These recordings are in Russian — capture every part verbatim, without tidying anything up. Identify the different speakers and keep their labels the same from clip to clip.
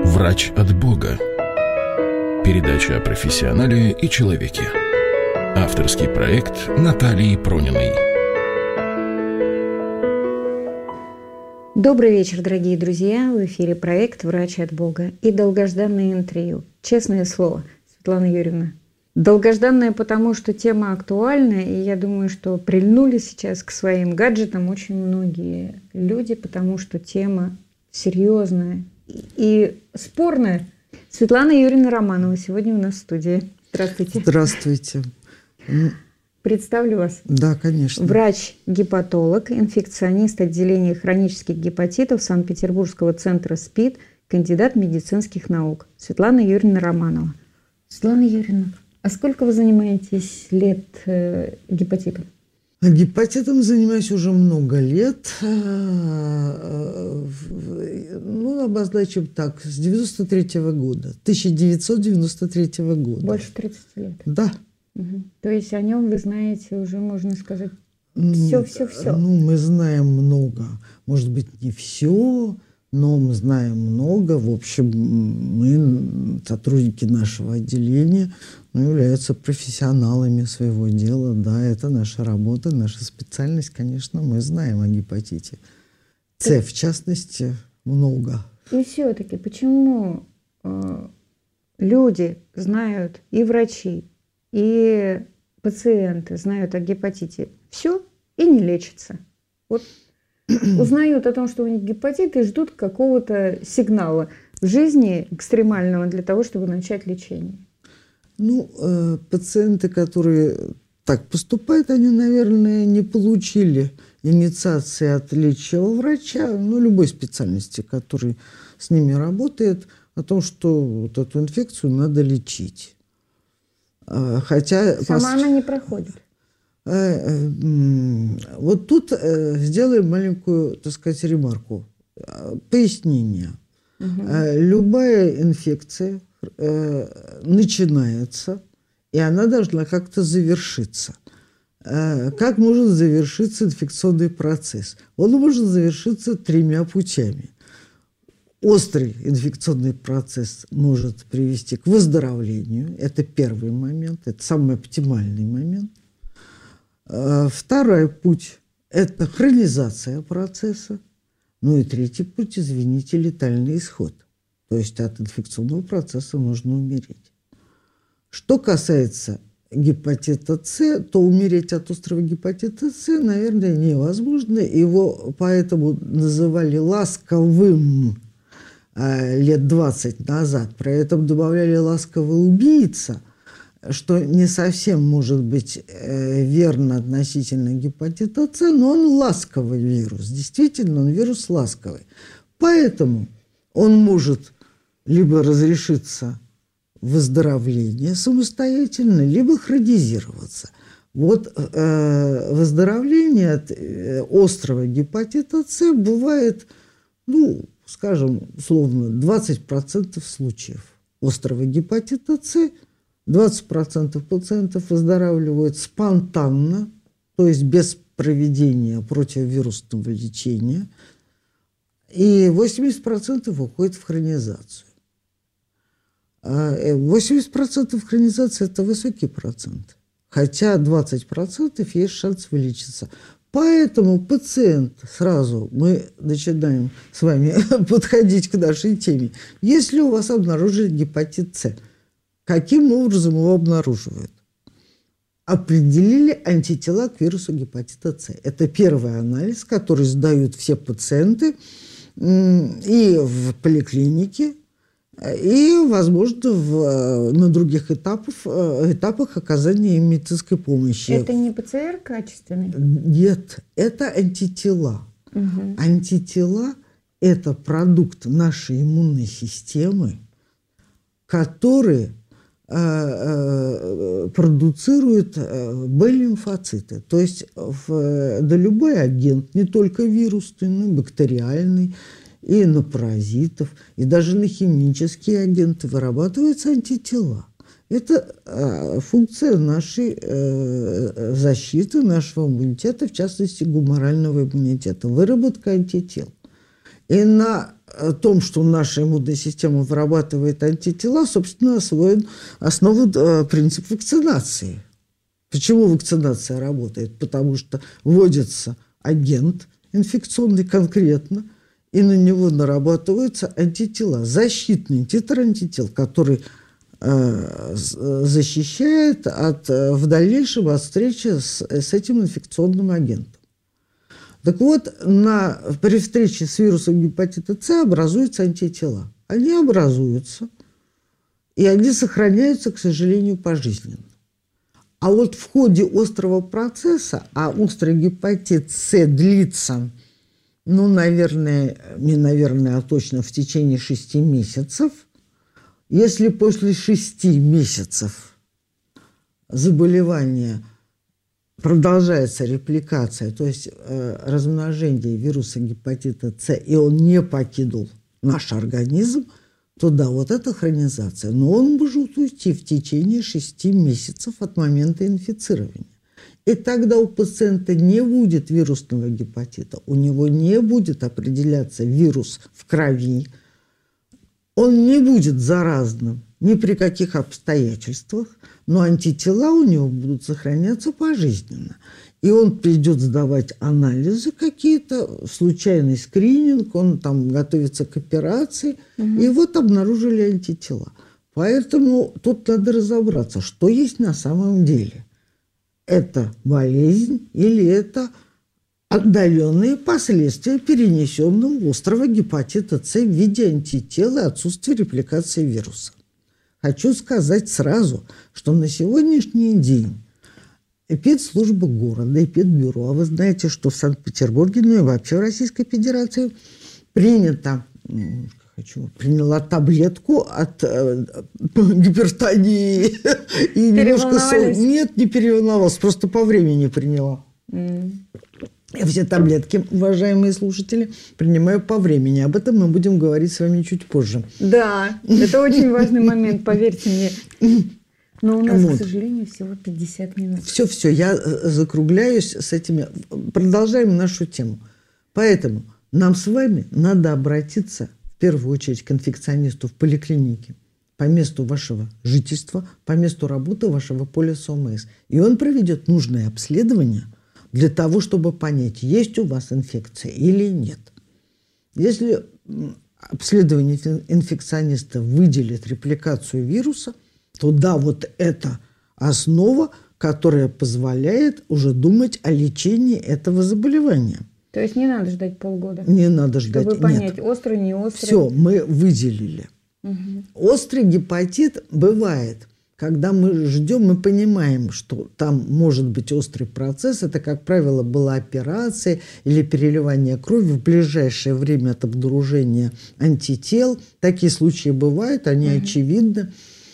Speaker 1: Врач от Бога. Передача о профессионале и человеке. Авторский проект Натальи Прониной.
Speaker 2: Добрый вечер, дорогие друзья. В эфире проект «Врач от Бога» и долгожданное интервью. Честное слово, Светлана Юрьевна. Долгожданное, потому что тема актуальна, и я думаю, что прильнули сейчас к своим гаджетам очень многие люди, потому что тема серьезная и спорная. Светлана Юрьевна Романова сегодня у нас в студии. Здравствуйте.
Speaker 3: Здравствуйте.
Speaker 2: Представлю вас.
Speaker 3: Да, конечно.
Speaker 2: Врач-гепатолог, инфекционист отделения хронических гепатитов Санкт-Петербургского центра СПИД, кандидат медицинских наук Светлана Юрьевна Романова. Светлана Юрьевна, а сколько вы занимаетесь лет э, гепатитом?
Speaker 3: Гепатитом занимаюсь уже много лет. Ну, обозначим так, с девяносто третьего года, тысяча девятьсот девяносто третьего года.
Speaker 2: Больше тридцати лет?
Speaker 3: Да.
Speaker 2: Угу. То есть о нем вы знаете уже, можно сказать, все-все-все.
Speaker 3: Ну, мы знаем много. Может быть, не все, но мы знаем много. В общем, мы, сотрудники нашего отделения, ну, являются профессионалами своего дела. Да, это наша работа, наша специальность. Конечно, мы знаем о гепатите С, в частности, много.
Speaker 2: И все-таки почему э, люди знают, и врачи, и пациенты знают о гепатите все и не лечатся? Вот узнают о том, что у них гепатит, и ждут какого-то сигнала в жизни экстремального для того, чтобы начать лечение.
Speaker 3: Ну, э, пациенты, которые так поступают, они, наверное, не получили инициации от лечащего врача, ну, любой специальности, который с ними работает, о том, что вот эту инфекцию надо лечить. Хотя
Speaker 2: сама пос... она не проходит.
Speaker 3: Вот тут сделаем маленькую, так сказать, ремарку. Пояснение. Угу. Любая инфекция начинается, и она должна как-то завершиться. Как может завершиться инфекционный процесс? Он может завершиться тремя путями. Острый инфекционный процесс может привести к выздоровлению. Это первый момент, это самый оптимальный момент. Второй путь – это хронизация процесса. Ну и третий путь, извините, летальный исход. То есть от инфекционного процесса можно умереть. Что касается гепатита С, то умереть от острого гепатита С, наверное, невозможно. Его поэтому называли ласковым лет двадцать назад. Про это добавляли «ласковый убийца», что не совсем может быть верно относительно гепатита С, но он ласковый вирус. Действительно, он вирус ласковый. Поэтому он может либо разрешиться выздоровление самостоятельно, либо хронизироваться. Вот э, выздоровление от э, острого гепатита С бывает, ну, скажем, условно, двадцать процентов случаев острого гепатита С, двадцать процентов пациентов выздоравливают спонтанно, то есть без проведения противовирусного лечения, и восемьдесят процентов уходит в хронизацию. восемьдесят процентов хронизации – это высокий процент, хотя двадцать процентов есть шанс вылечиться. Поэтому пациент, сразу мы начинаем с вами подходить к нашей теме. Если у вас обнаружили гепатит С, каким образом его обнаруживают? Определили антитела к вирусу гепатита С. Это первый анализ, который сдают все пациенты и в поликлинике, и, возможно, в, на других этапах, этапах оказания медицинской помощи.
Speaker 2: Это не ПЦР качественный?
Speaker 3: Нет, это антитела. Угу. Антитела – это продукт нашей иммунной системы, которые э, э, продуцируют Б-лимфоциты. То есть в, да любой агент, не только вирусный, но и бактериальный, и на паразитов, и даже на химические агенты вырабатываются антитела. Это э, функция нашей э, защиты, нашего иммунитета, в частности, гуморального иммунитета, выработка антител. И на о том, что наша иммунная система вырабатывает антитела, собственно, освоен основу принцип вакцинации. Почему вакцинация работает? Потому что вводится агент инфекционный конкретно, и на него нарабатываются антитела, защитный титр антител, который э, защищает от, в дальнейшем от встречи с, с этим инфекционным агентом. Так вот, на, при встрече с вирусом гепатита С образуются антитела. Они образуются, и они сохраняются, к сожалению, пожизненно. А вот в ходе острого процесса, а острый гепатит С длится, ну, наверное, не наверное, а точно в течение шести месяцев, если после шести месяцев заболевания продолжается репликация, то есть э, размножение вируса гепатита С, и он не покинул наш организм, то да, вот это хронизация. Но он может уйти в течение шести месяцев от момента инфицирования. И тогда у пациента не будет вирусного гепатита, у него не будет определяться вирус в крови, он не будет заразным ни при каких обстоятельствах, но антитела у него будут сохраняться пожизненно. И он придет сдавать анализы какие-то, случайный скрининг, он там готовится к операции, угу. И вот обнаружили антитела. Поэтому тут надо разобраться, что есть на самом деле. Это болезнь или это отдаленные последствия перенесенного острого гепатита С в виде антител и отсутствия репликации вируса. Хочу сказать сразу, что на сегодняшний день эпидслужба города, эпидбюро, а вы знаете, что в Санкт-Петербурге, ну и вообще в Российской Федерации принято, хочу, приняла таблетку от э, гипертонии и немножко сол... Нет, не переволновалась, просто по времени приняла. Mm. Я все таблетки, уважаемые слушатели, принимаю по времени. Об этом мы будем говорить с вами чуть позже.
Speaker 2: Да, это очень важный момент, поверьте мне. Но у нас, вот. К сожалению, всего пятьдесят минут.
Speaker 3: Все-все, я закругляюсь с этими. Продолжаем нашу тему. Поэтому нам с вами надо обратиться в первую очередь к инфекционисту в поликлинике по месту вашего жительства, по месту работы вашего полиса ОМС. И он проведет нужное обследование для того, чтобы понять, есть у вас инфекция или нет. Если обследование инфекциониста выделит репликацию вируса, то да, вот это основа, которая позволяет уже думать о лечении этого заболевания.
Speaker 2: То есть не надо ждать полгода?
Speaker 3: Не надо ждать.
Speaker 2: Чтобы понять, нет. Острый, не острый?
Speaker 3: Все, мы выделили. Угу. Острый гепатит бывает, когда мы ждем, мы понимаем, что там может быть острый процесс. Это, как правило, была операция или переливание крови в ближайшее время от обнаружения антител. Такие случаи бывают, они угу. очевидны.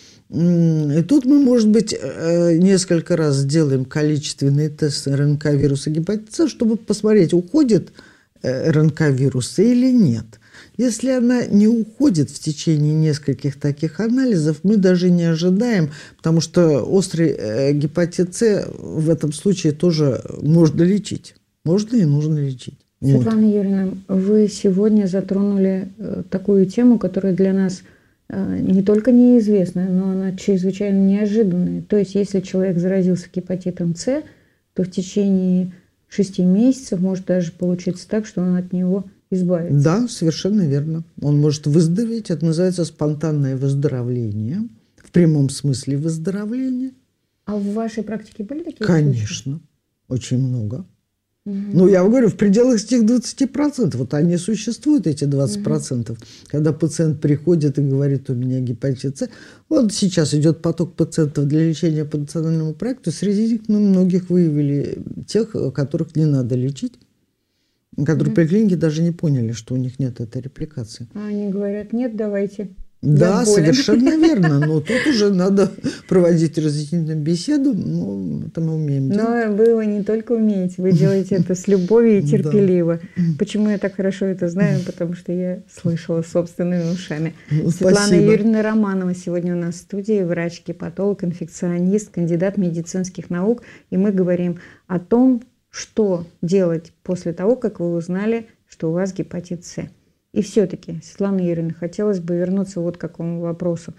Speaker 3: И тут мы, может быть, несколько раз сделаем количественные тесты РНК вируса гепатита С, чтобы посмотреть, уходит РНК вируса или нет. Если она не уходит в течение нескольких таких анализов, мы даже не ожидаем, потому что острый гепатит С в этом случае тоже можно лечить. Можно и нужно лечить.
Speaker 2: Светлана вот. Юрьевна, вы сегодня затронули такую тему, которая для нас не только неизвестная, но она чрезвычайно неожиданная. То есть, если человек заразился гепатитом С, то в течение шести месяцев может даже получиться так, что он от него избавится.
Speaker 3: Да, совершенно верно. Он может выздороветь. Это называется спонтанное выздоровление. В прямом смысле выздоровления.
Speaker 2: А в вашей практике были такие
Speaker 3: Конечно.
Speaker 2: случаи?
Speaker 3: Очень много.
Speaker 2: Угу.
Speaker 3: Ну, я говорю, в пределах этих двадцати процентов. Вот они существуют, эти двадцать процентов. Угу. Когда пациент приходит и говорит, у меня гепатит С. Вот сейчас идет поток пациентов для лечения по национальному проекту. Среди них ну, многих выявили тех, которых не надо лечить. Которые угу. при клинике даже не поняли, что у них нет этой репликации.
Speaker 2: А они говорят, нет, давайте.
Speaker 3: Да, совершенно верно. Но тут уже надо проводить разъяснительную беседу. Ну, это мы умеем делать.
Speaker 2: Но вы его не только умеете, вы делаете это с любовью и терпеливо. Почему я так хорошо это знаю? Потому что я слышала собственными ушами. Светлана Юрьевна Романова сегодня у нас в студии, врач-гепатолог, инфекционист, кандидат медицинских наук. И мы говорим о том, что делать после того, как вы узнали, что у вас гепатит С. И все-таки, Светлана Юрьевна, хотелось бы вернуться вот к какому вопросу.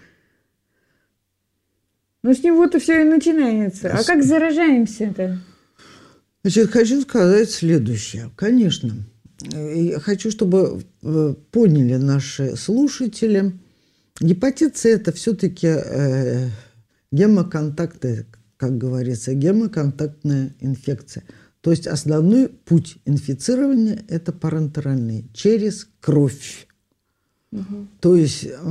Speaker 2: Ну, с него-то все и начинается. А как заражаемся-то?
Speaker 3: Значит, хочу сказать следующее. Конечно, я хочу, чтобы поняли наши слушатели, гепатит С – это все-таки э, гемоконтактная, как говорится, гемоконтактная инфекция. То есть основной путь инфицирования – это парентеральный, через кровь. Угу. То есть э,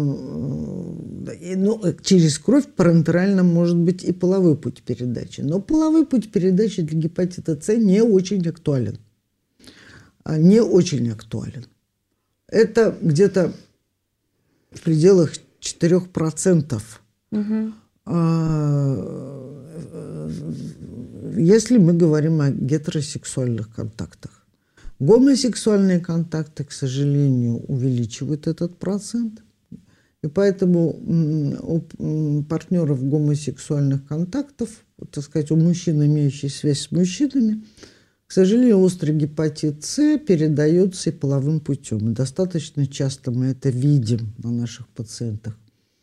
Speaker 3: ну, через кровь парентерально может быть и половой путь передачи. Но половой путь передачи для гепатита С не очень актуален. Не очень актуален. Это где-то в пределах четырех процентов. Угу. Если мы говорим о гетеросексуальных контактах. Гомосексуальные контакты, к сожалению, увеличивают этот процент. И поэтому у партнеров гомосексуальных контактов, так сказать, у мужчин, имеющих связь с мужчинами, к сожалению, острый гепатит С передается и половым путем. И достаточно часто мы это видим на наших пациентах.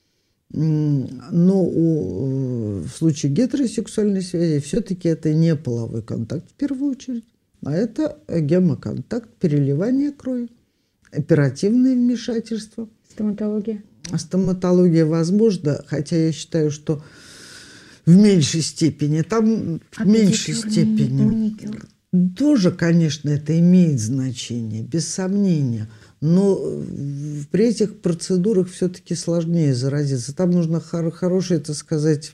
Speaker 3: Но у, в случае гетеросексуальной связи все-таки это не половой контакт в первую очередь, а это гемоконтакт, переливание крови, оперативное вмешательство.
Speaker 2: Стоматология.
Speaker 3: Стоматология возможна, хотя я считаю, что в меньшей степени. Там а в меньшей степени. Маникюр. Тоже, конечно, это имеет значение, без сомнения. Но при этих процедурах все-таки сложнее заразиться. Там нужно хор- хороший, так сказать,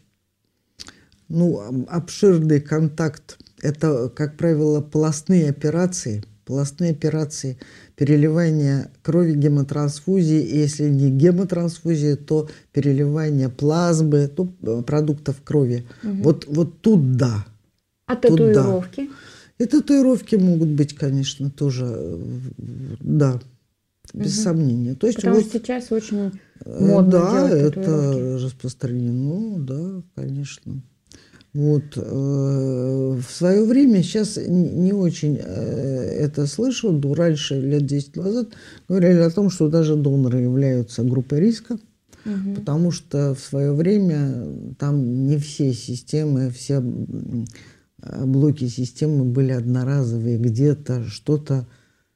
Speaker 3: ну, обширный контакт. Это, как правило, полостные операции. Полостные операции переливания крови, гемотрансфузии. И если не гемотрансфузия, то переливание плазмы, то продуктов крови. Угу. Вот, вот тут да.
Speaker 2: А татуировки?
Speaker 3: Да. И татуировки могут быть, конечно, тоже, да, без угу. сомнения. То есть
Speaker 2: Потому
Speaker 3: вот,
Speaker 2: что сейчас очень модно
Speaker 3: да,
Speaker 2: делать
Speaker 3: это
Speaker 2: татуировки.
Speaker 3: распространено, да, конечно. Вот. В свое время, сейчас не очень это слышал, но раньше, лет десять назад, говорили о том, что даже доноры являются группой риска, угу. потому что в свое время там не все системы, все блоки системы были одноразовые, где-то что-то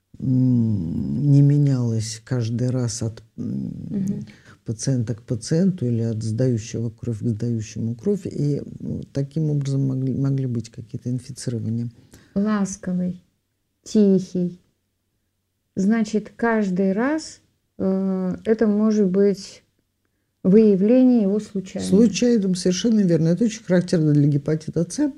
Speaker 3: не менялось каждый раз от угу. пациента к пациенту или от сдающего кровь к сдающему кровь, и ну, таким образом могли, могли быть какие-то инфицирования.
Speaker 2: Ласковый, тихий. Значит, каждый раз э, это может быть выявление его случайно.
Speaker 3: Случайным, совершенно верно. Это очень характерно для гепатита С.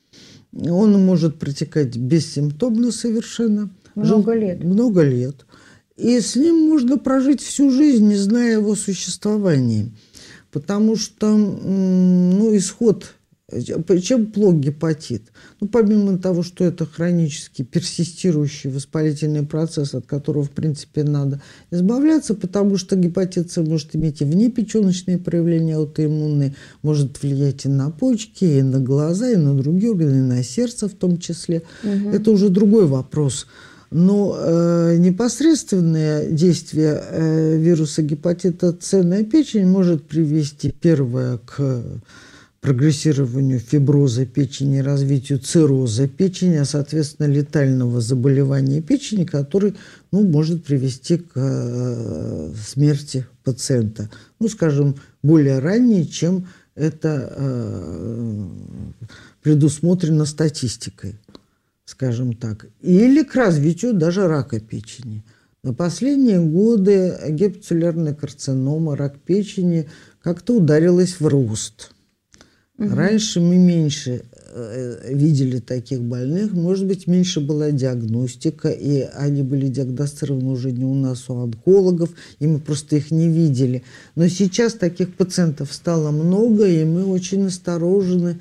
Speaker 3: Он может протекать бессимптомно совершенно.
Speaker 2: Много лет.
Speaker 3: Много лет. И с ним можно прожить всю жизнь, не зная его существования. Потому что ну, исход... Чем плох гепатит? Ну, помимо того, что это хронически персистирующий воспалительный процесс, от которого, в принципе, надо избавляться, потому что гепатит С может иметь и внепеченочные проявления аутоиммунные, может влиять и на почки, и на глаза, и на другие органы, и на сердце в том числе. Угу. Это уже другой вопрос. Но э, непосредственное действие э, вируса гепатита С на печень может привести, первое, к прогрессированию фиброза печени, развитию цирроза печени, а, соответственно, летального заболевания печени, который ну, может привести к э, смерти пациента. Ну, скажем, более ранее, чем это э, предусмотрено статистикой, скажем так. Или к развитию даже рака печени. На последние годы гепатоцеллярная карцинома, рак печени как-то ударилась в рост. Угу. Раньше мы меньше э, видели таких больных, может быть, меньше была диагностика, и они были диагностированы уже не у нас, у онкологов, и мы просто их не видели. Но сейчас таких пациентов стало много, и мы очень насторожены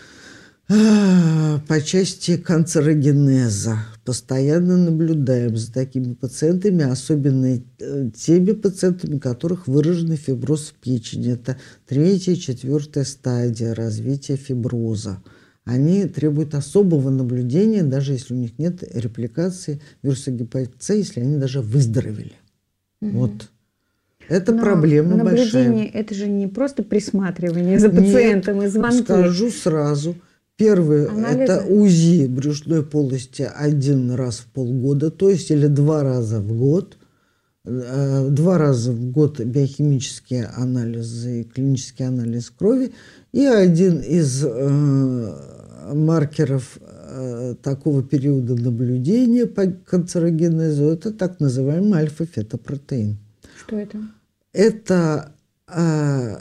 Speaker 3: э, по части канцерогенеза. Постоянно наблюдаем за такими пациентами, особенно теми пациентами, у которых выраженный фиброз печени. Это третья, четвертая стадия развития фиброза. они требуют особого наблюдения, даже если у них нет репликации вируса гепатита С, если они даже выздоровели. Угу. Вот. Это
Speaker 2: Но
Speaker 3: проблема большая.
Speaker 2: Наблюдение – это же не просто присматривание за пациентом
Speaker 3: Нет,
Speaker 2: и звонки.
Speaker 3: Скажу сразу. Первое – это УЗИ брюшной полости один раз в полгода, то есть или два раза в год. Два раза в год биохимические анализы, клинический анализ крови. И один из э, маркеров э, такого периода наблюдения по канцерогенезу – это так называемый альфа-фетопротеин.
Speaker 2: Что это? Это,
Speaker 3: э,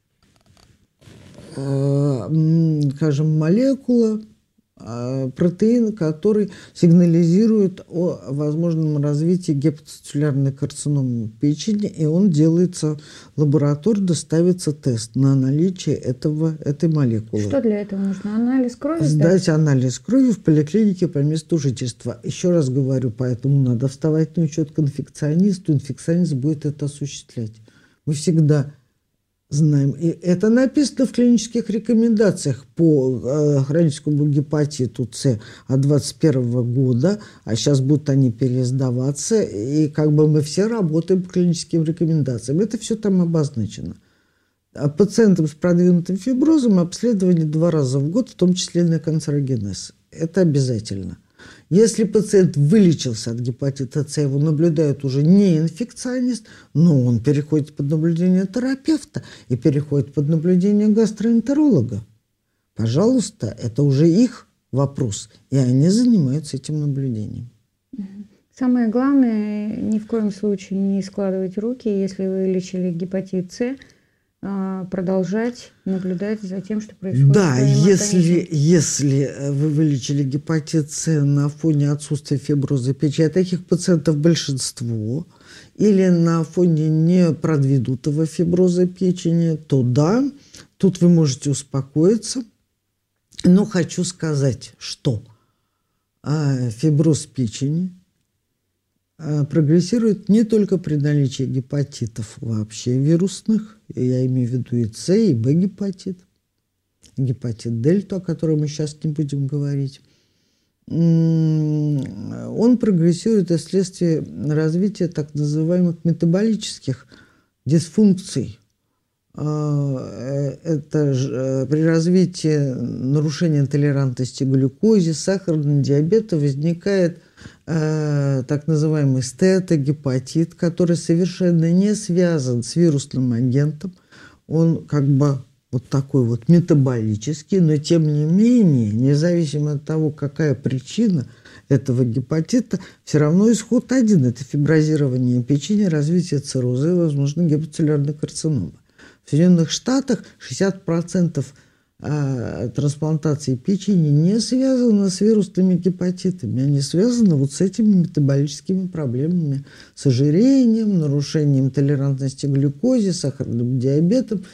Speaker 3: э, скажем, молекула, э, протеин, который сигнализирует о возможном развитии гепатоцеллярной карциномы печени, и он делается в лаборатории, ставится тест на наличие этого, этой молекулы.
Speaker 2: Что для этого нужно? Анализ крови?
Speaker 3: Сдать анализ крови в поликлинике по месту жительства. Еще раз говорю, поэтому надо вставать на учет к инфекционисту. Инфекционист будет это осуществлять. Мы всегда знаем. И это написано в клинических рекомендациях по э, хроническому гепатиту С от двадцать первого года, а сейчас будут они переиздаваться, и как бы мы все работаем по клиническим рекомендациям. Это все там обозначено. А пациентам с продвинутым фиброзом обследование два раза в год, в том числе на канцерогенез. Это обязательно. Если пациент вылечился от гепатита С, его наблюдает уже не инфекционист, но он переходит под наблюдение терапевта и переходит под наблюдение гастроэнтеролога. Пожалуйста, это уже их вопрос, и они занимаются этим наблюдением.
Speaker 2: Самое главное, ни в коем случае не складывать руки, если вы лечили гепатит С, продолжать наблюдать за тем, что происходит.
Speaker 3: Да, если, если вы вылечили гепатит С на фоне отсутствия фиброза печени, а таких пациентов большинство, или на фоне непродвинутого фиброза печени, то да, тут вы можете успокоиться. Но хочу сказать, что фиброз печени прогрессирует не только при наличии гепатитов вообще вирусных, я имею в виду и С, и Б-гепатит, гепатит дельта, о котором мы сейчас не будем говорить. Он прогрессирует вследствие развития так называемых метаболических дисфункций. Это при развитии нарушения толерантности к глюкозе, сахарного диабета возникает так называемый стеатогепатит, который совершенно не связан с вирусным агентом. Он как бы вот такой вот метаболический, но тем не менее, независимо от того, какая причина этого гепатита, все равно исход один – это фиброзирование печени, развитие цирроза и, возможно, гепатоцеллярной карциномы. В Соединенных Штатах шестьдесят процентов трансплантации печени не связаны с вирусными гепатитами. Они связаны вот с этими метаболическими проблемами. С ожирением, нарушением толерантности к глюкозе, сахарным диабетом,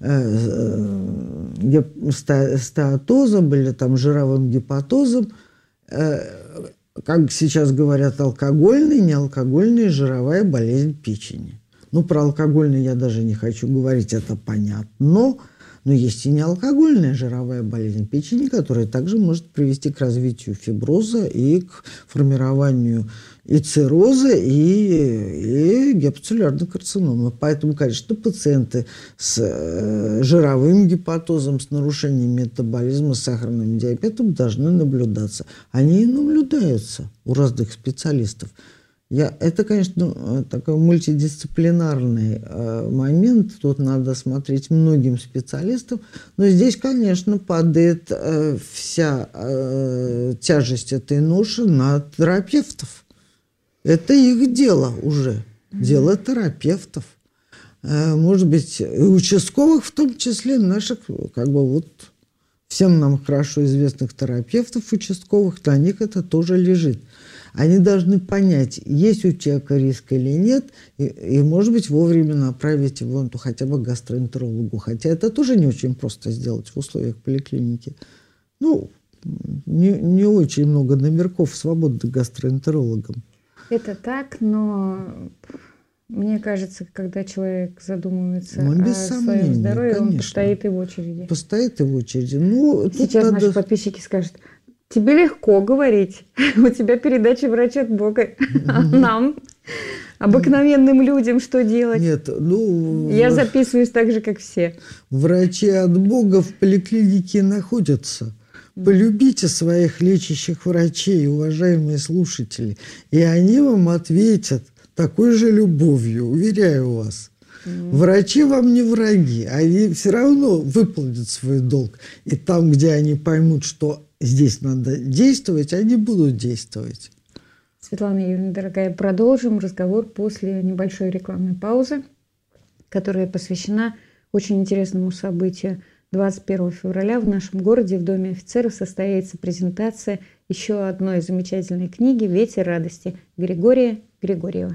Speaker 3: стеатозом или там жировым гепатозом. Как сейчас говорят, алкогольная, неалкогольная жировая болезнь печени. Ну, про алкогольную я даже не хочу говорить, это понятно. Но есть и неалкогольная жировая болезнь печени, которая также может привести к развитию фиброза и к формированию и цирроза, и, и гепатоцеллярной карциномы. Поэтому, конечно, пациенты с э, жировым гепатозом, с нарушением метаболизма, с сахарным диабетом должны наблюдаться. Они и наблюдаются у разных специалистов. Я, это, конечно, такой мультидисциплинарный э, момент. Тут надо смотреть многим специалистам. Но здесь, конечно, падает э, вся э, тяжесть этой ноши на терапевтов. Это их дело уже. Дело терапевтов. Э, может быть, и участковых, в том числе наших, как бы вот всем нам хорошо известных терапевтов участковых, на них это тоже лежит. Они должны понять, есть у человека риск или нет, и, и может быть, вовремя направить его ну, хотя бы к гастроэнтерологу. Хотя это тоже не очень просто сделать в условиях поликлиники. Ну, не, не очень много номерков свободных гастроэнтерологам.
Speaker 2: Это так, но Мне кажется, когда человек задумывается
Speaker 3: Ну, без
Speaker 2: о
Speaker 3: сомнения,
Speaker 2: своем здоровье, он
Speaker 3: конечно.
Speaker 2: постоит и в очереди.
Speaker 3: Постоит и в очереди. Ну, тут
Speaker 2: Сейчас
Speaker 3: надо...
Speaker 2: наши подписчики скажут: тебе легко говорить, у тебя передача «Врач от Бога». А нам, обыкновенным людям, что делать?
Speaker 3: Нет, ну...
Speaker 2: Я записываюсь так же, как все.
Speaker 3: Врачи от Бога в поликлинике находятся. Полюбите своих лечащих врачей, уважаемые слушатели, и они вам ответят такой же любовью, уверяю вас. Mm. Врачи вам не враги, они все равно выполнят свой долг. И там, где они поймут, что здесь надо действовать, они будут действовать.
Speaker 2: Светлана Юрьевна, дорогая, продолжим разговор после небольшой рекламной паузы, которая посвящена очень интересному событию. двадцать первого февраля в нашем городе в Доме офицеров состоится презентация еще одной замечательной книги «Ветер радости» Григория Григорьева.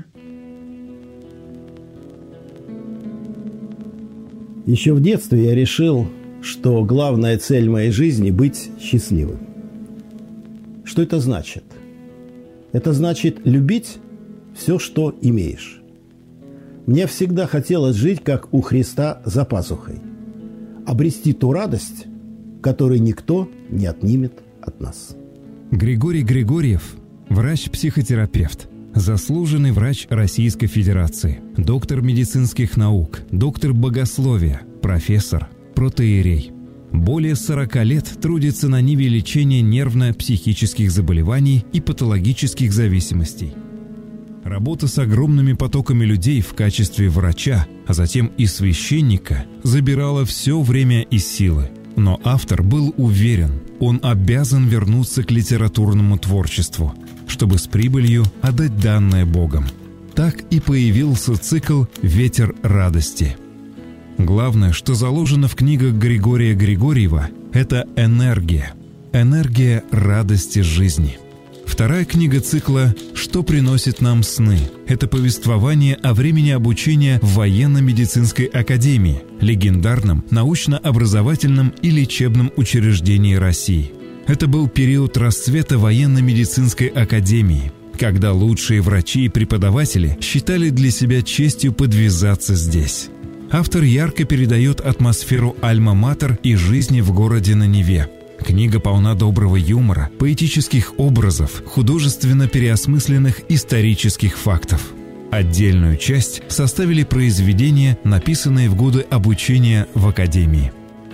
Speaker 4: Еще в детстве я решил, что главная цель моей жизни – быть счастливым. Что это значит? Это значит любить все, что имеешь. Мне всегда хотелось жить, как у Христа за пазухой. Обрести ту радость, которую никто не отнимет от нас.
Speaker 5: Григорий Григорьев – врач-психотерапевт, заслуженный врач Российской Федерации, доктор медицинских наук, доктор богословия, профессор, протоиерей. Более сорока лет трудится на ниве лечения нервно-психических заболеваний и патологических зависимостей. Работа с огромными потоками людей в качестве врача, а затем и священника, забирала все время и силы. Но автор был уверен, он обязан вернуться к литературному творчеству, чтобы с прибылью отдать данное Богом. Так и появился цикл «Ветер радости». Главное, что заложено в книгах Григория Григорьева, это энергия. Энергия радости жизни. Вторая книга цикла «Что приносит нам сны» – это повествование о времени обучения в военно-медицинской академии, легендарном научно-образовательном и лечебном учреждении России. Это был период расцвета военно-медицинской академии, когда лучшие врачи и преподаватели считали для себя честью подвязаться здесь. Автор ярко передает атмосферу альма-матер и жизни в городе на Неве. Книга полна доброго юмора, поэтических образов, художественно переосмысленных исторических фактов. Отдельную часть составили произведения, написанные в годы обучения в академии.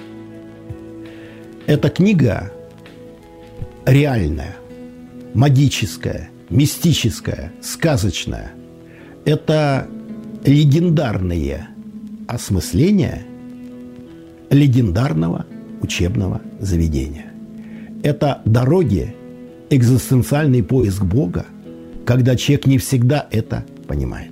Speaker 4: Эта книга реальная, магическая, мистическая, сказочная. Это легендарные осмысления легендарного учебного заведения. Это дороги, экзистенциальный поиск Бога, когда человек не всегда это понимает.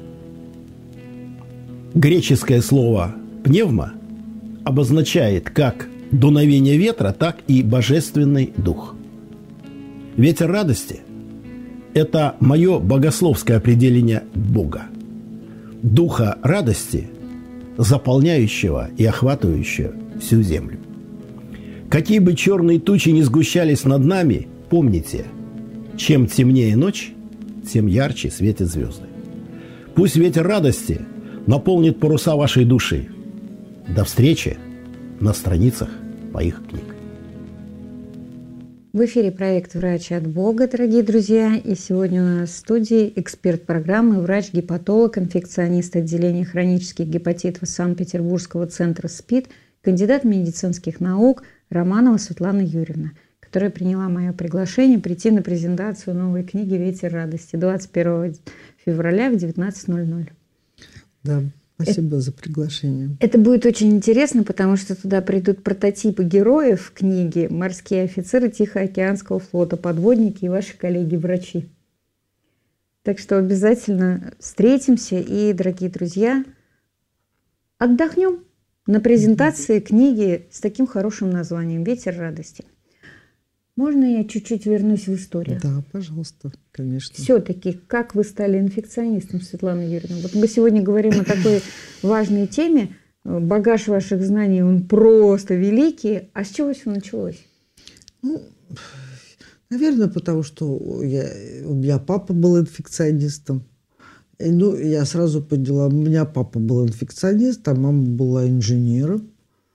Speaker 4: Греческое слово «пневма» обозначает как дуновение ветра, так и божественный дух. Ветер радости – это мое богословское определение Бога. Духа радости, заполняющего и охватывающего всю землю. Какие бы черные тучи ни сгущались над нами, помните, чем темнее ночь, тем ярче светят звезды. Пусть ветер радости наполнит паруса вашей души. До встречи на страницах моих книг.
Speaker 2: В эфире проект «Врач от Бога», дорогие друзья. И сегодня у нас в студии эксперт программы, врач-гепатолог, инфекционист отделения хронических гепатитов Санкт-Петербургского центра СПИД, кандидат медицинских наук Романова Светлана Юрьевна, которая приняла мое приглашение прийти на презентацию новой книги «Ветер радости» двадцать первого февраля в девятнадцать ноль ноль.
Speaker 3: Да, спасибо это, за приглашение.
Speaker 2: Это будет очень интересно, потому что туда придут прототипы героев книги, морские офицеры Тихоокеанского флота, подводники и ваши коллеги-врачи. Так что обязательно встретимся и, дорогие друзья, отдохнем на презентации книги с таким хорошим названием «Ветер радости». Можно я чуть-чуть вернусь в историю?
Speaker 3: Да, пожалуйста, конечно.
Speaker 2: Все-таки, как вы стали инфекционистом, Светлана Юрьевна? Вот мы сегодня говорим о такой важной теме. Багаж ваших знаний, он просто великий. А с чего все началось?
Speaker 3: Ну, наверное, потому что я, у меня папа был инфекционистом. И, ну, я сразу поняла, у меня папа был инфекционист, а мама была инженером.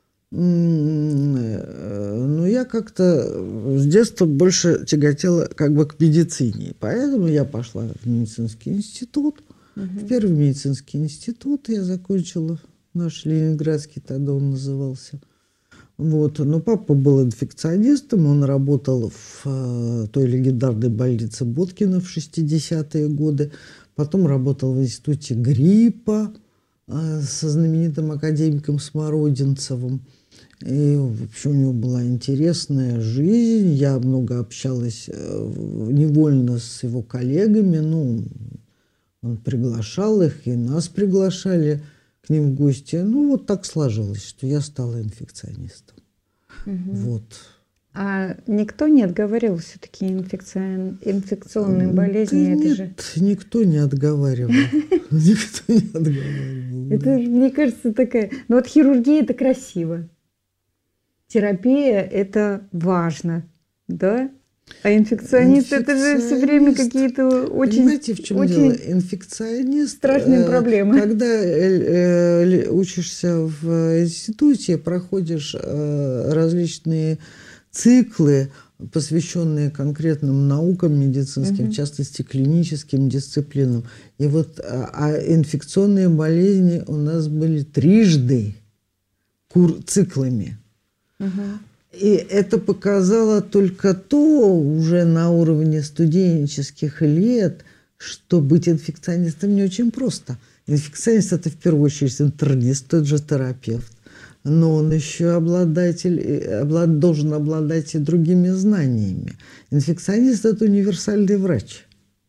Speaker 3: Но я как-то с детства больше тяготела как бы к медицине. Поэтому я пошла в медицинский институт. Угу. В первый медицинский институт я закончила, наш Ленинградский тогда он назывался. Вот. Но папа был инфекционистом, он работал в э, той легендарной больнице Боткина в шестидесятые годы. Потом работал в институте гриппа э, со знаменитым академиком Смородинцевым. И вообще у него была интересная жизнь. Я много общалась э, невольно с его коллегами. Ну, он приглашал их, и нас приглашали к ним в гости. Ну, вот так сложилось, что я стала инфекционистом. Угу. Вот.
Speaker 2: А никто не отговаривал все-таки инфекцион... инфекционные болезни?
Speaker 3: Да
Speaker 2: это
Speaker 3: нет,
Speaker 2: же...
Speaker 3: никто не отговаривал. Никто не отговаривал.
Speaker 2: Это, мне кажется, такая... Ну вот хирургия – это красиво. Терапия – это важно, да? А инфекционист – это же все время какие-то очень...
Speaker 3: Понимаете, в чем
Speaker 2: очень
Speaker 3: дело? Инфекционист…
Speaker 2: Страшные проблемы.
Speaker 3: Когда э, учишься в институте, проходишь э, различные циклы, посвященные конкретным наукам медицинским, угу. в частности, клиническим дисциплинам. И вот а, а инфекционные болезни у нас были трижды кур циклами. Угу. И это показало только то, уже на уровне студенческих лет, что быть инфекционистом не очень просто. Инфекционист – это в первую очередь интернист, тот же терапевт. Но он еще обладатель, облад, должен обладать и другими знаниями. Инфекционист – это универсальный врач.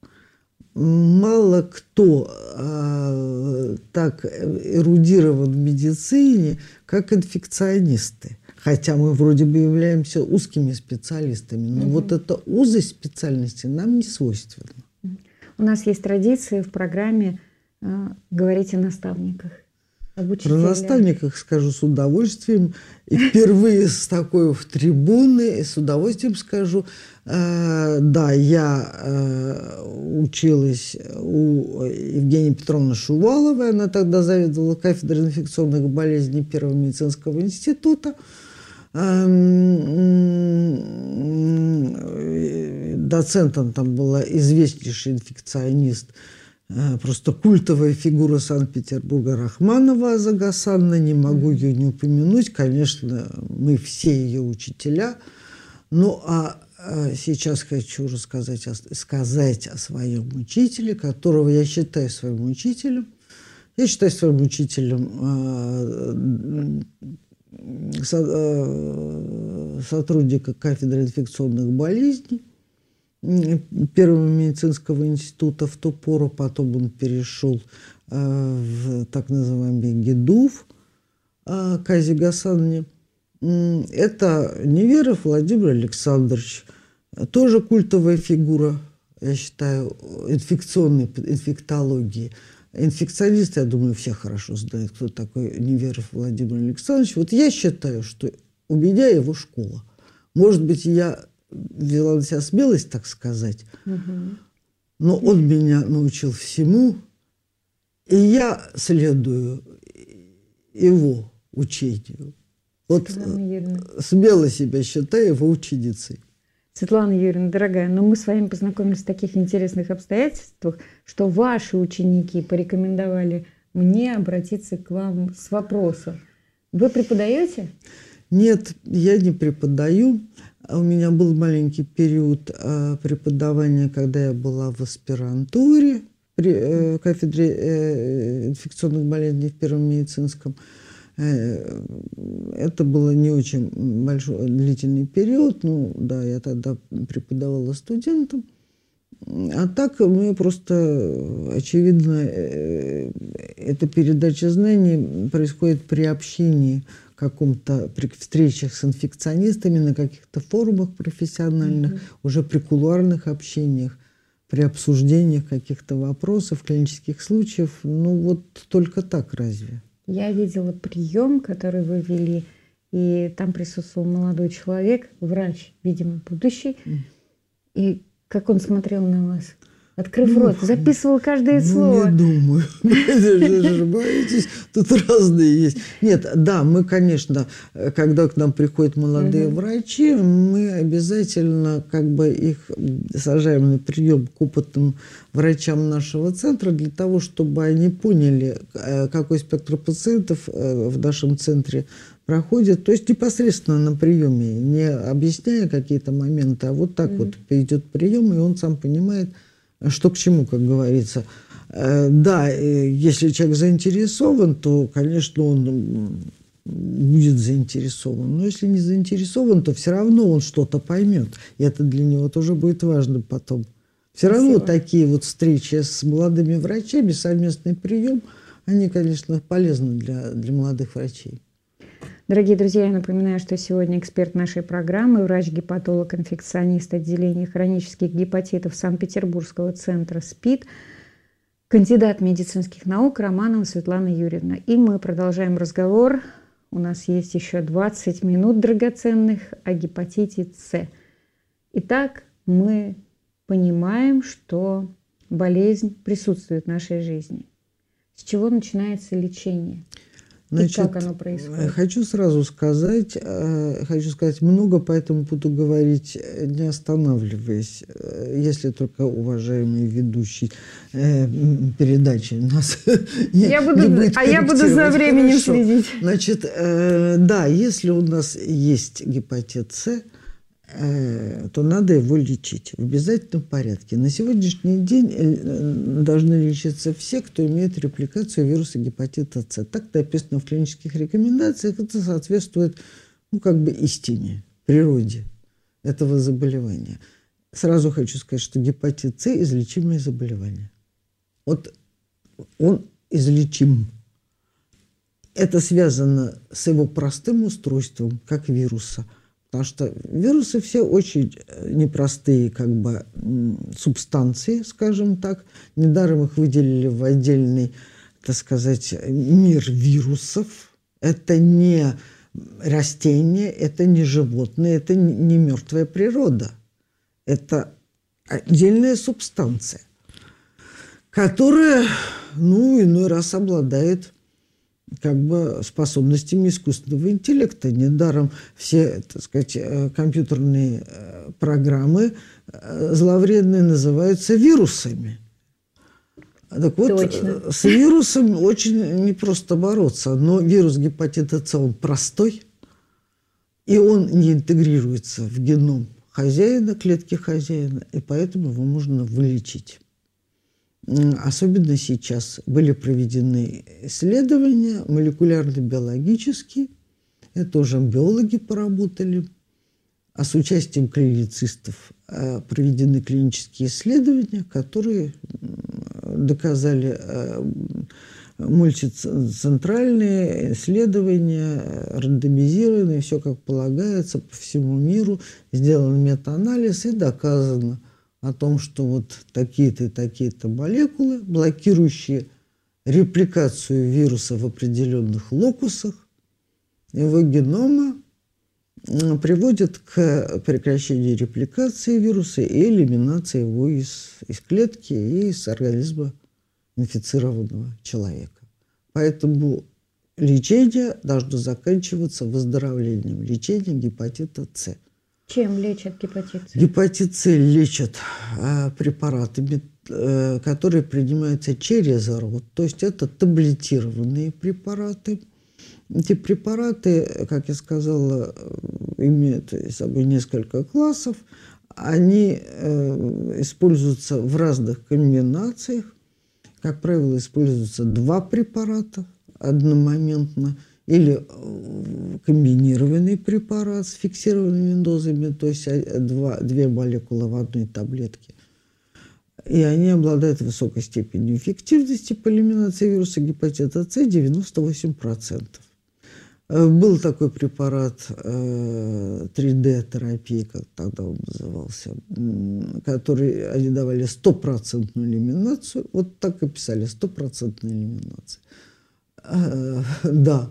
Speaker 3: Мало кто а, так эрудирован в медицине, как инфекционисты. Хотя мы вроде бы являемся узкими специалистами, но угу. вот эта узость специальности нам не свойственна.
Speaker 2: У нас есть традиция в программе э, говорить о наставниках.
Speaker 3: Про наставниках скажу с удовольствием. И впервые с такой в трибуны, и с удовольствием скажу. Э, да, я э, училась у Евгении Петровны Шуваловой. Она тогда заведовала кафедрой инфекционных болезней Первого медицинского института. Доцентом там была известнейший инфекционист, просто культовая фигура Санкт-Петербурга Рахманова Аза Гасановна. Не могу ее не упомянуть. Конечно, мы все ее учителя. Ну, а сейчас хочу рассказать о, сказать о своем учителе, которого я считаю своим учителем. Я считаю своим учителем сотрудника кафедры инфекционных болезней Первого медицинского института в ту пору. Потом он перешел в так называемый ГИДУФ к Азе Гасановне. Это Неверов Владимир Александрович. Тоже культовая фигура, я считаю, инфекционной инфектологии. Инфекционисты, я думаю, все хорошо знают, кто такой Неверов Владимир Александрович. Вот я считаю, что у меня его школа. Может быть, я взяла на себя смелость, так сказать, угу. но он меня научил всему, и я следую его учению. Вот смело себя считаю его ученицей.
Speaker 2: Светлана Юрьевна, дорогая, но мы с вами познакомились в таких интересных обстоятельствах, что ваши ученики порекомендовали мне обратиться к вам с вопросом. Вы преподаете?
Speaker 3: Нет, я не преподаю. У меня был маленький период преподавания, когда я была в аспирантуре при кафедре инфекционных болезней в Первом медицинском. Это было не очень большой, длительный период. Ну, да, я тогда преподавала студентам. А так мне просто, очевидно, эта передача знаний происходит при общении каком-то, при встречах с инфекционистами, на каких-то форумах профессиональных, mm-hmm. уже при кулуарных общениях, при обсуждениях каких-то вопросов, клинических случаев. Ну, вот только так разве?
Speaker 2: Я видела прием, который вы вели, и там присутствовал молодой человек, врач, видимо, будущий, mm. и как он смотрел на вас. открыв
Speaker 3: Ну,
Speaker 2: рот, записывал каждое
Speaker 3: Ну,
Speaker 2: слово.
Speaker 3: не думаю. Вы ошибаетесь. Тут разные есть. Нет, да, мы, конечно, когда к нам приходят молодые
Speaker 2: Мгм.
Speaker 3: врачи, мы обязательно как бы их сажаем на прием к опытным врачам нашего центра для того, чтобы они поняли, э, какой спектр пациентов э, в нашем центре проходит. То есть непосредственно на приеме, не объясняя какие-то моменты, а вот так
Speaker 2: Мгм.
Speaker 3: вот идет прием, и он сам понимает, что к чему, как говорится. Э, Да, э, если человек заинтересован, то, конечно, он м, будет заинтересован. Но если не заинтересован, то все равно он что-то поймет. И это для него тоже будет важным потом. Все равно
Speaker 2: Спасибо.
Speaker 3: такие вот встречи с молодыми врачами, совместный прием, они, конечно, полезны для, для молодых врачей.
Speaker 2: Дорогие друзья, я напоминаю, что сегодня эксперт нашей программы, врач-гепатолог, инфекционист отделения хронических гепатитов Санкт-Петербургского центра СПИД, кандидат медицинских наук Романова Светлана Юрьевна. И мы продолжаем разговор. У нас есть еще двадцать минут драгоценных о гепатите С. Итак, мы понимаем, что болезнь присутствует в нашей жизни. С чего начинается лечение?
Speaker 3: Значит,
Speaker 2: И как оно происходит?
Speaker 3: Хочу сразу сказать, э, хочу сказать много, поэтому буду говорить, э, не останавливаясь, э, если только уважаемый ведущий э, м, передачи нас не,
Speaker 2: Я буду-
Speaker 3: не будет
Speaker 2: а я буду за
Speaker 3: корректировать.
Speaker 2: временем
Speaker 3: Хорошо.
Speaker 2: следить.
Speaker 3: Значит, э, да, если у нас есть гепатит С, э, то надо его лечить в обязательном порядке. На сегодняшний день э, должны лечиться все, кто имеет репликацию вируса гепатита С. Так написано в клинических рекомендациях. Это соответствует, ну, как бы истине, природе этого заболевания. Сразу хочу сказать, что гепатит С – излечимое заболевание. Вот он излечим. Это связано с его простым устройством, как вируса. Потому что вирусы все очень непростые как бы субстанции, скажем так. Недаром их выделили в отдельный, так сказать, мир вирусов. Это не растения, это не животные, это не мертвая природа. Это отдельная субстанция, которая, ну, иной раз обладает как бы способностями искусственного интеллекта. Недаром все, так сказать, компьютерные программы зловредные называются вирусами. Так вот,
Speaker 2: Точно.
Speaker 3: с вирусом очень непросто бороться. Но вирус гепатита С, он простой, и он не интегрируется в геном хозяина, клетки хозяина, и поэтому его можно вылечить. Особенно сейчас были проведены исследования молекулярно-биологические, это уже биологи поработали, а с участием клиницистов проведены клинические исследования, которые доказали мультицентральные исследования, рандомизированные, все как полагается, по всему миру, сделан метаанализ и доказано о том, что вот такие-то и такие-то молекулы, блокирующие репликацию вируса в определенных локусах его генома, приводят к прекращению репликации вируса и элиминации его из, из клетки и из организма инфицированного человека. Поэтому лечение должно заканчиваться выздоровлением, лечением гепатита С.
Speaker 2: Чем лечат гепатит С?
Speaker 3: Гепатит С лечат а, препаратами, а, которые принимаются через рот. То есть это таблетированные препараты. Эти препараты, как я сказала, имеют собой несколько классов. Они э, используются в разных комбинациях. Как правило, используются два препарата одномоментно или комбинированный препарат с фиксированными дозами, то есть два, две молекулы в одной таблетке. И они обладают высокой степенью эффективности по элиминации вируса гепатита С девяносто восемь процентов. Был такой препарат три дэ-терапии, как тогда он назывался, который они давали стопроцентную элиминацию. Вот так и писали, стопроцентная элиминация. Да.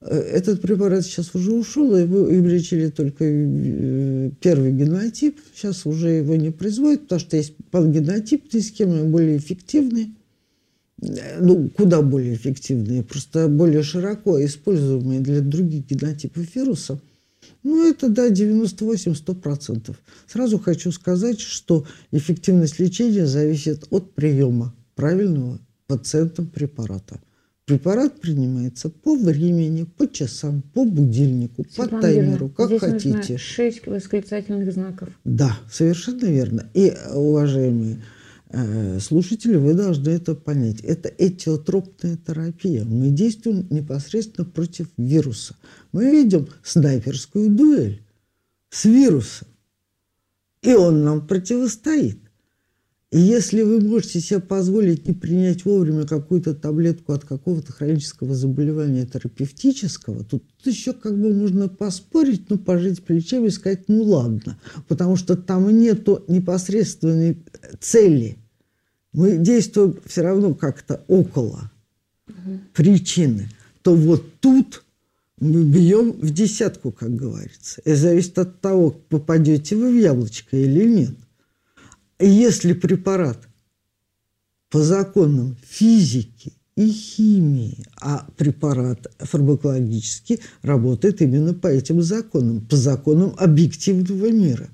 Speaker 3: Этот препарат сейчас уже ушел, его им лечили только первый генотип. Сейчас уже его не производят, потому что есть пангенотипные схемы, более эффективные. Ну, куда более эффективные, просто более широко используемые для других генотипов вируса. Ну, это, да, девяносто восемь - сто процентов. Сразу хочу сказать, что эффективность лечения зависит от приема правильного пациентам препарата. Препарат принимается по времени, по часам, по будильнику,
Speaker 2: Светлана
Speaker 3: по таймеру,
Speaker 2: Юрьевна,
Speaker 3: как
Speaker 2: здесь
Speaker 3: хотите.
Speaker 2: нужно шесть восклицательных знаков.
Speaker 3: Да, совершенно верно. И, уважаемые э, слушатели, вы должны это понять. Это этиотропная терапия. Мы действуем непосредственно против вируса. Мы ведем снайперскую дуэль с вирусом. И он нам противостоит. И если вы можете себе позволить не принять вовремя какую-то таблетку от какого-то хронического заболевания терапевтического, то тут еще как бы можно поспорить, ну, пожать плечами и сказать, ну, ладно. Потому что там нету непосредственной цели. Мы действуем все равно как-то около угу. причины. То вот тут мы бьем в десятку, как говорится. И зависит от того, попадете вы в яблочко или нет. Если препарат по законам физики и химии, а препарат фармакологический работает именно по этим законам, по законам объективного мира.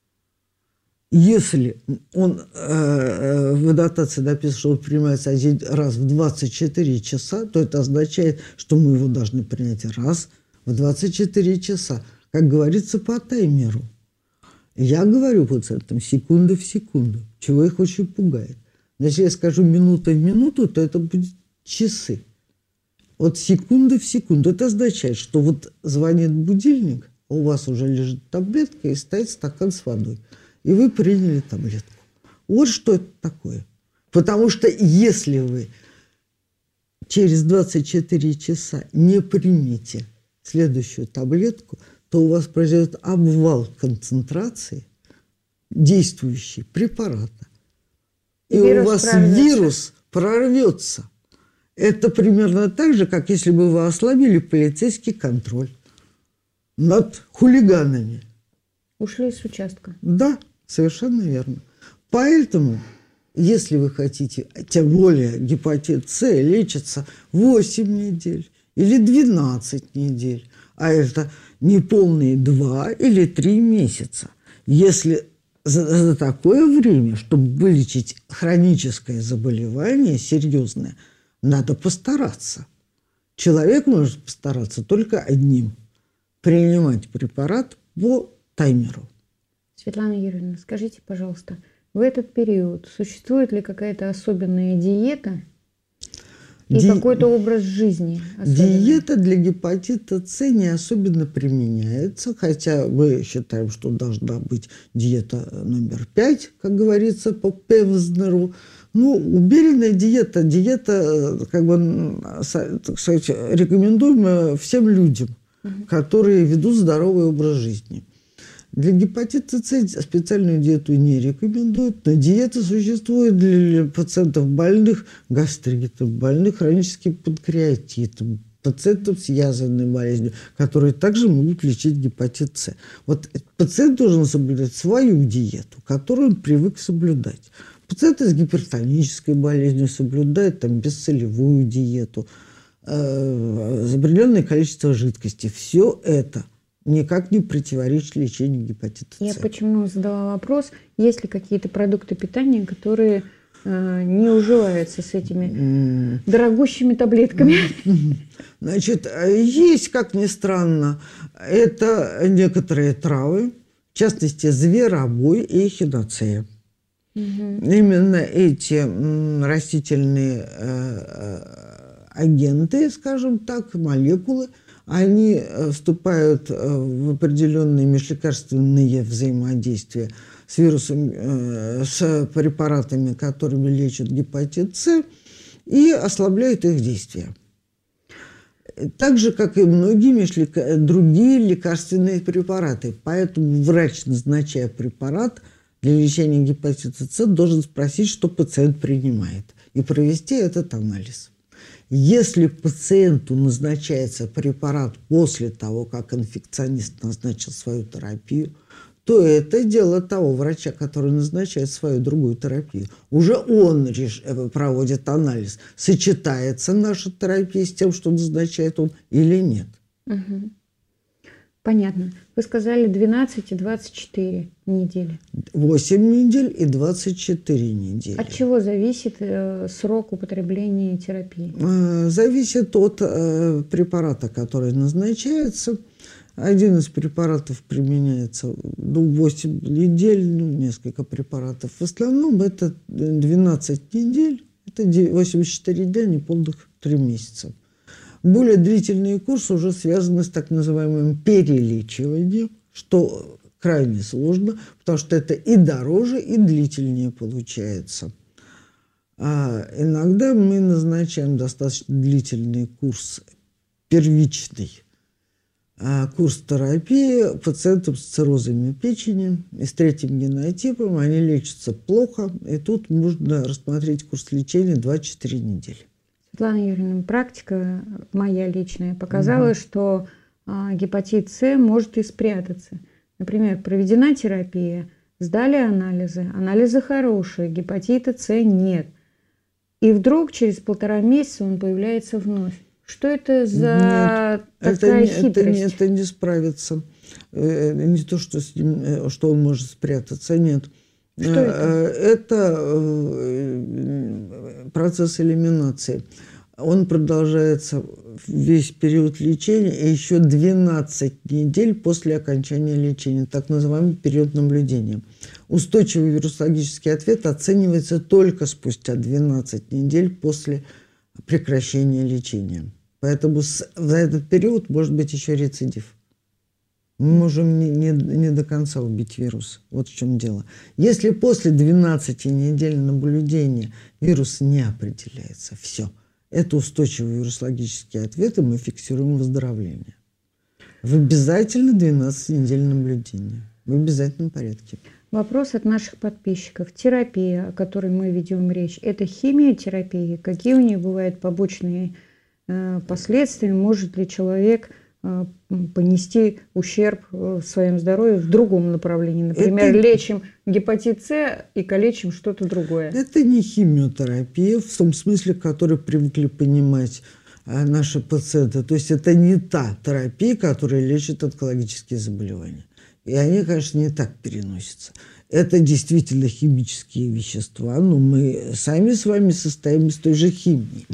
Speaker 3: Если он э, в аннотации написано, что он принимается один раз в двадцать четыре часа, то это означает, что мы его должны принять раз в двадцать четыре часа, как говорится, по таймеру. Я говорю пациентам секунда в секунду, чего их очень пугает. Но если я скажу минута в минуту, то это будет часы. Вот секунда в секунду. Это означает, что вот звонит будильник, а у вас уже лежит таблетка и стоит стакан с водой. И вы приняли таблетку. Вот что это такое. Потому что если вы через двадцать четыре часа не примете следующую таблетку, то у вас произойдет обвал концентрации действующей препарата. И, и у вас прорвется. Вирус прорвется. Это примерно так же, как если бы вы ослабили полицейский контроль над хулиганами.
Speaker 2: Ушли с участка.
Speaker 3: Да, совершенно верно. Поэтому, если вы хотите, тем более гепатит С лечится восемь недель или двенадцать недель, а это неполные два или три месяца. Если за, за такое время, чтобы вылечить хроническое заболевание серьезное, надо постараться. Человек может постараться только одним – принимать препарат по таймеру.
Speaker 2: Светлана Юрьевна, скажите, пожалуйста, в этот период существует ли какая-то особенная диета и Ди... какой-то образ жизни? Особенный?
Speaker 3: Диета для гепатита С не особенно применяется, хотя мы считаем, что должна быть диета номер пять, как говорится, по Певзнеру. Ну, умеренная диета, диета, как бы, так сказать, рекомендуемая всем людям, угу. которые ведут здоровый образ жизни. Для гепатита С специальную диету не рекомендуют, но диета существует для пациентов больных гастритом, больных хроническим панкреатитом, пациентов с язвенной болезнью, которые также могут лечить гепатит С. Вот пациент должен соблюдать свою диету, которую он привык соблюдать. Пациенты с гипертонической болезнью соблюдают там, бессолевую диету, э, определенное количество жидкости. Все это никак не противоречит лечению гепатита С.
Speaker 2: Я почему задала вопрос, есть ли какие-то продукты питания, которые э, не уживаются с этими mm. дорогущими таблетками?
Speaker 3: Значит, есть, как ни странно, это некоторые травы, в частности, зверобой и эхиноцея. Угу. Именно эти м, растительные э, агенты, скажем так, молекулы, они вступают в определенные межлекарственные взаимодействия с вирусами, с препаратами, которыми лечат гепатит С, и ослабляют их действие. Так же, как и многие межлека... другие лекарственные препараты. Поэтому врач, назначая препарат для лечения гепатита С, должен спросить, что пациент принимает, и провести этот анализ. Если пациенту назначается препарат после того, как инфекционист назначил свою терапию, то это дело того врача, который назначает свою другую терапию. Уже он реш... проводит анализ, сочетается наша терапия с тем, что назначает он, или нет.
Speaker 2: Угу. Понятно. Вы сказали двенадцать и двадцать четыре недели.
Speaker 3: восемь недель и двадцать четыре недели.
Speaker 2: От чего зависит э, срок употребления терапии?
Speaker 3: Э, зависит от э, препарата, который назначается. Один из препаратов применяется ну, восемь недель, ну, несколько препаратов. В основном это двенадцать недель, это восемьдесят четыре дня, неполных три месяца. Более длительные курсы уже связаны с так называемым перелечиванием, что крайне сложно, потому что это и дороже, и длительнее получается. А иногда мы назначаем достаточно длительный курс первичный, курс терапии пациентам с циррозами печени и с третьим генотипом. Они лечатся плохо, и тут можно рассмотреть курс лечения два-четыре недели.
Speaker 2: Светлана Юрьевна, практика моя личная показала, угу. что а, гепатит С может и спрятаться. Например, проведена терапия, сдали анализы, анализы хорошие, гепатита С нет. И вдруг через полтора месяца он появляется вновь. Что это за
Speaker 3: Нет,
Speaker 2: такая
Speaker 3: это,
Speaker 2: хитрость?
Speaker 3: Это, это не справится. Не то, что, с ним, что он может спрятаться, нет.
Speaker 2: Что это?
Speaker 3: Это процесс элиминации. Он продолжается весь период лечения и еще двенадцать недель после окончания лечения, так называемый период наблюдения. Устойчивый вирусологический ответ оценивается только спустя двенадцать недель после прекращения лечения. Поэтому за этот период может быть еще рецидив. Мы можем не, не, не до конца убить вирус. Вот в чем дело. Если после двенадцати недель наблюдения вирус не определяется, все. Это устойчивый вирусологический ответ, и мы фиксируем выздоровление. В обязательно двенадцать недель наблюдения. В обязательном порядке.
Speaker 2: Вопрос от наших подписчиков. Терапия, о которой мы ведем речь, это химиотерапия? Какие у нее бывают побочные э, последствия? Может ли человек э, понести ущерб в своем здоровье в другом направлении? Например, это... лечим гепатит С и калечим что-то другое.
Speaker 3: Это не химиотерапия в том смысле, который привыкли понимать э, наши пациенты. То есть это не та терапия, которая лечит онкологические заболевания. И они, конечно, не так переносятся. Это действительно химические вещества, но мы сами с вами состоим из той же химии.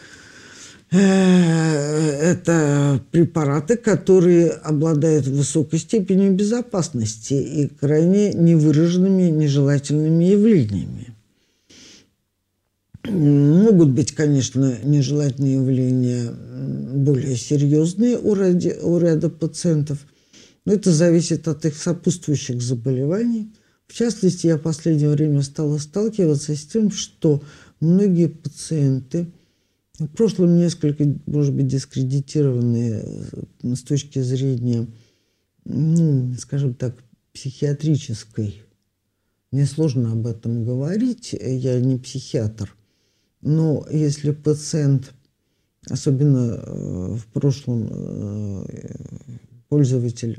Speaker 3: Это препараты, которые обладают высокой степенью безопасности и крайне невыраженными нежелательными явлениями. Могут быть, конечно, нежелательные явления более серьезные у ряда, у ряда пациентов, но это зависит от их сопутствующих заболеваний. В частности, я в последнее время стала сталкиваться с тем, что многие пациенты, в прошлом несколько, может быть, дискредитированные с точки зрения, ну, скажем так, психиатрической. Мне сложно об этом говорить, я не психиатр. Но если пациент, особенно в прошлом пользователь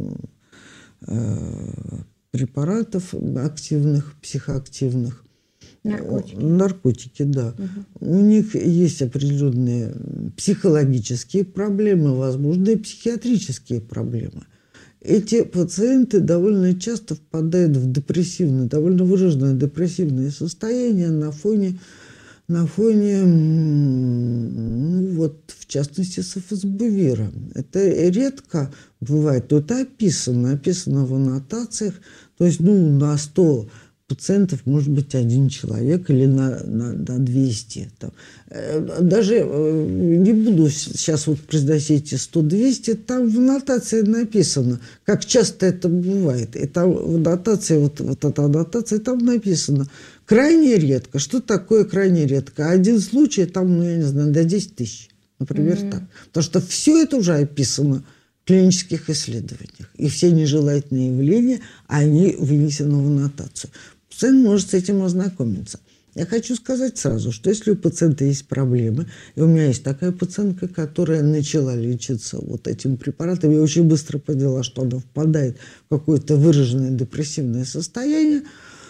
Speaker 3: препаратов активных, психоактивных,
Speaker 2: наркотики,
Speaker 3: наркотики да. Угу. У них есть определенные психологические проблемы, возможно, и психиатрические проблемы. Эти пациенты довольно часто впадают в депрессивное, довольно выраженное депрессивное состояние на фоне, на фоне, ну, вот, в частности, сафосбувира. Это редко бывает, но это описано, описано в аннотациях, то есть, ну, на сто пациентов может быть один человек или на, на, на двести. Там. Даже не буду сейчас вот произносить сто-двести, там в аннотации написано, как часто это бывает. И там в аннотации, вот, вот эта аннотация, там написано крайне редко. Что такое крайне редко? Один случай, там, ну, я не знаю, до десять тысяч, например, mm-hmm. так. Потому что все это уже описано в клинических исследованиях. И все нежелательные явления, они вынесены в аннотацию. Пациент может с этим ознакомиться. Я хочу сказать сразу, что если у пациента есть проблемы, и у меня есть такая пациентка, которая начала лечиться вот этим препаратом, я очень быстро поняла, что она впадает в какое-то выраженное депрессивное состояние,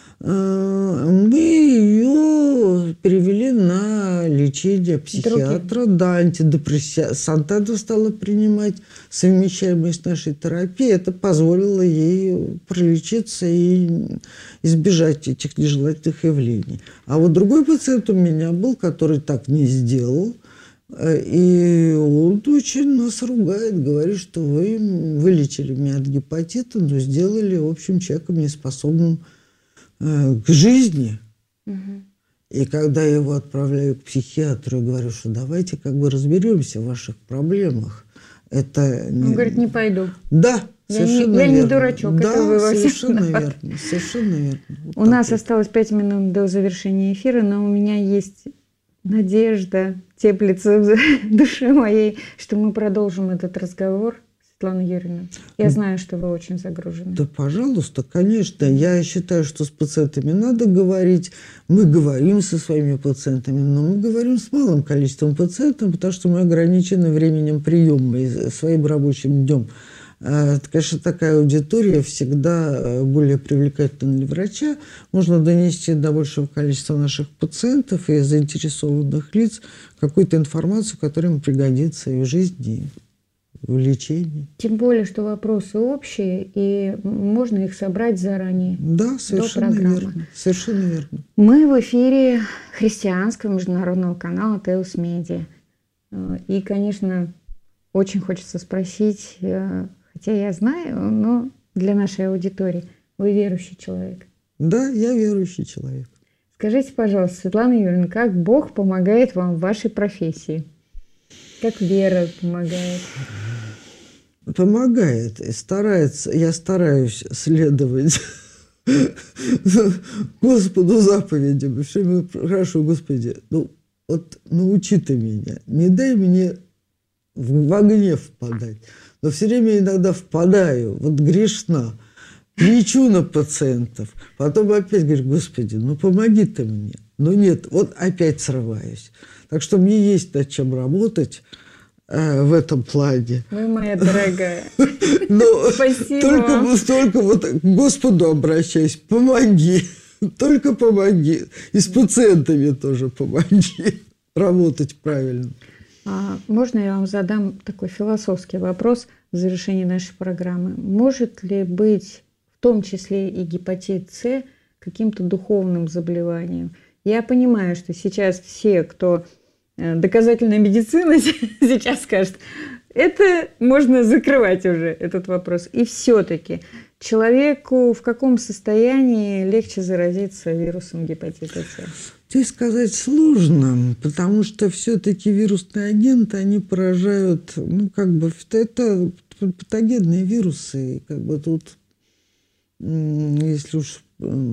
Speaker 3: мы ее перевели на лечение психиатра, Другим. да, антидепрессанты она стала принимать, совмещаемые с нашей терапией. Это позволило ей пролечиться и избежать этих нежелательных явлений. А вот другой пациент у меня был, который так не сделал, и он очень нас ругает, говорит, что вы вылечили меня от гепатита, но сделали, в общем, человеком неспособным к жизни. Угу. И когда я его отправляю к психиатру и говорю, что давайте как бы разберемся в ваших проблемах, это...
Speaker 2: Он не... говорит, не пойду.
Speaker 3: Да,
Speaker 2: я
Speaker 3: совершенно
Speaker 2: не, я
Speaker 3: верно.
Speaker 2: не дурачок,
Speaker 3: да,
Speaker 2: это вы во всем
Speaker 3: совершенно
Speaker 2: виноваты.
Speaker 3: верно, совершенно верно. Вот
Speaker 2: у нас
Speaker 3: вот.
Speaker 2: осталось пять минут до завершения эфира, но у меня есть надежда, теплится в душе моей, что мы продолжим этот разговор. Светлана Юрьевна, я знаю, что вы очень загружены.
Speaker 3: Да, пожалуйста, конечно. Я считаю, что с пациентами надо говорить. Мы говорим со своими пациентами, но мы говорим с малым количеством пациентов, потому что мы ограничены временем приема и своим рабочим днем. Это, конечно, такая аудитория всегда более привлекательна для врача. Можно донести до большего количества наших пациентов и заинтересованных лиц какую-то информацию, которая им пригодится и в жизни, в лечении.
Speaker 2: Тем более, что вопросы общие, и можно их собрать заранее.
Speaker 3: Да, совершенно верно. Совершенно верно.
Speaker 2: Мы в эфире христианского международного канала Теос Медиа. И, конечно, очень хочется спросить, хотя я знаю, но для нашей аудитории, вы верующий человек?
Speaker 3: Да, я верующий человек.
Speaker 2: Скажите, пожалуйста, Светлана Юрьевна, как Бог помогает вам в вашей профессии? Как вера помогает?
Speaker 3: Помогает. И старается, я стараюсь следовать Господу заповедям. Все мы прошу, Господи, ну вот научи ты меня, не дай мне в огне впадать. Но все время иногда впадаю, вот грешна, кричу на пациентов. Потом опять говорю, Господи, ну помоги ты мне. Но нет, вот опять срываюсь. Так что мне есть над чем работать э, в этом плане.
Speaker 2: Вы моя дорогая.
Speaker 3: Спасибо. Только, только вот к Господу обращаюсь. Помоги. Только помоги. И с пациентами тоже помоги. Работать правильно.
Speaker 2: А можно я вам задам такой философский вопрос в завершении нашей программы? Может ли быть в том числе и гепатит С каким-то духовным заболеванием? Я понимаю, что сейчас все, кто доказательная медицина, сейчас скажет, это можно закрывать уже, этот вопрос. И все-таки человеку в каком состоянии легче заразиться вирусом гепатита С?
Speaker 3: Здесь сказать сложно, потому что все-таки вирусные агенты, они поражают, ну, как бы, это патогенные вирусы, как бы тут, если уж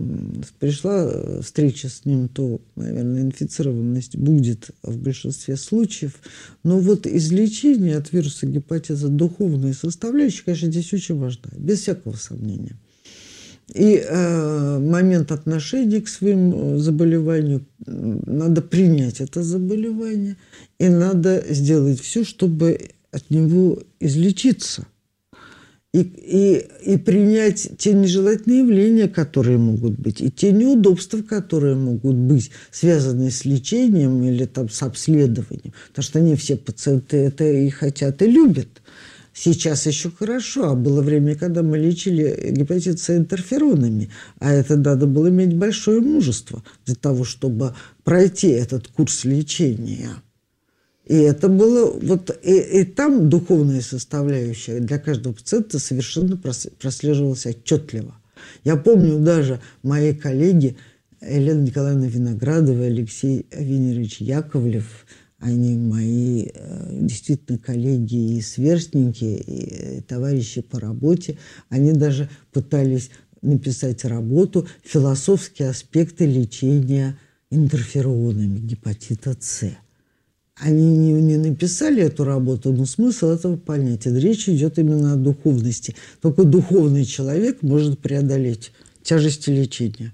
Speaker 3: пришла встреча с ним, то, наверное, инфицированность будет в большинстве случаев. Но вот излечение от вируса гепатита, духовные составляющие, конечно, здесь очень важна, без всякого сомнения. И э, момент отношения к своему заболеванию, надо принять это заболевание, и надо сделать все, чтобы от него излечиться. И, и, и принять те нежелательные явления, которые могут быть, и те неудобства, которые могут быть связаны с лечением или там, с обследованием. Потому что не все пациенты это и хотят, и любят. Сейчас еще хорошо, а было время, когда мы лечили гепатит С интерферонами, а это надо было иметь большое мужество для того, чтобы пройти этот курс лечения. И это было, вот, и, и там духовная составляющая для каждого пациента совершенно прослеживалась отчетливо. Я помню даже мои коллеги Елена Николаевна Виноградова и Алексей Венерович Яковлев, они мои действительно коллеги и сверстники, и товарищи по работе. Они даже пытались написать работу «Философские аспекты лечения интерферонами гепатита С». Они не, не написали эту работу, но смысл этого понятен. Речь идет именно о духовности. Только духовный человек может преодолеть тяжести лечения.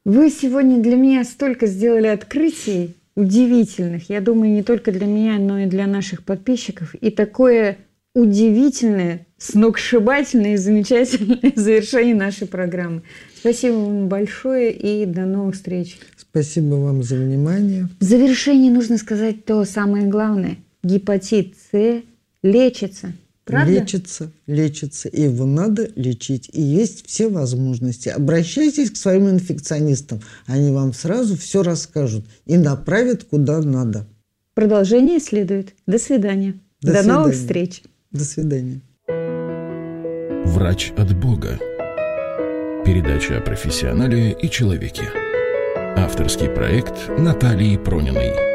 Speaker 2: Вы сегодня для меня столько сделали открытий удивительных. Я думаю, не только для меня, но и для наших подписчиков. И такое удивительное, сногсшибательное и замечательное завершение нашей программы. Спасибо вам большое и до новых встреч.
Speaker 3: Спасибо вам за внимание.
Speaker 2: В завершении нужно сказать то самое главное. Гепатит С лечится. Правда?
Speaker 3: Лечится, лечится. И его надо лечить. И есть все возможности. Обращайтесь к своим инфекционистам. Они вам сразу все расскажут и направят куда надо.
Speaker 2: Продолжение следует. До свидания.
Speaker 3: До,
Speaker 2: До
Speaker 3: свидания.
Speaker 2: новых встреч.
Speaker 3: До свидания.
Speaker 1: Врач от Бога. Передача о профессионале и человеке. Авторский проект Натальи Прониной.